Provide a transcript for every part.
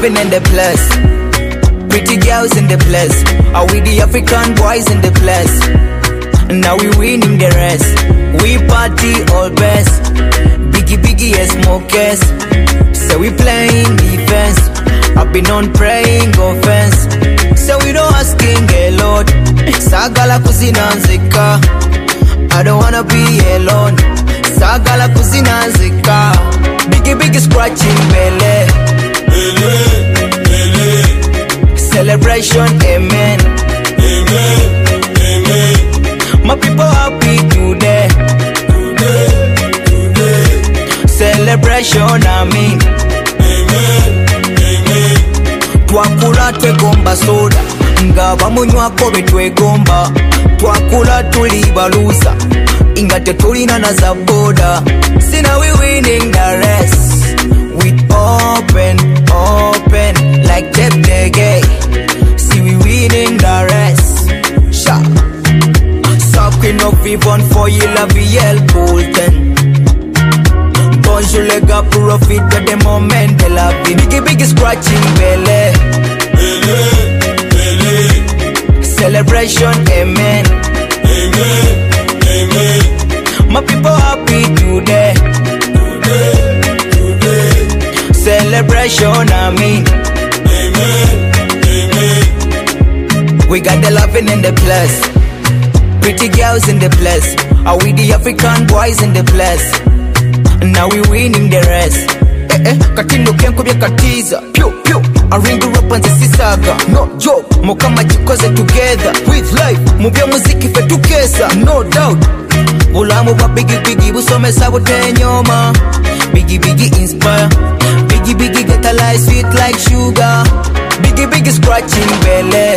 loving in the place. Pretty girls in the place. Are we the African boys in the place? Now we winning the rest. We party all best. Biggie as smokers. So we playing defense. I've been on praying offense. So we don't asking a lot. Sagala kuzinanzika. I don't wanna be alone. Sagala kuzinanzika. Biggie scratching belly. Celebration, amen. My people happy today. Celebration, amen. Twakula twegomba soda. Nga bamunywako betwegomba. Twakula tuli baluza. Inga tetulina na za boda. See now we winning the rest. We open like Tep Dege. See we winning the rest. Sha. Queen of Vivon for you la VL Golden. Bonjour les gars, profite de moment de la vie. Biggie scratching belly. Celebration, amen. My people happy today. Celebration, amen. We got the loving in the place. Pretty girls in the place. Are we the African boys in the place? Now we winning the rest. Katindo kenko bya katiza. Pew. I ring the rap and the sisaga. No joke. Mokama jikoze together. With life. Mubya muziki fe tukesa. No doubt. Ulamu wa biggie busome sabo tenyoma. Biggie inspire. Biggie get a life sweet like sugar. Biggie scratching belly.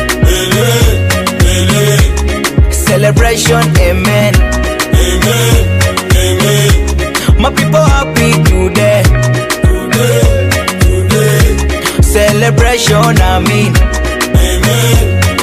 Celebration, amen. My people happy today. Celebration, amen.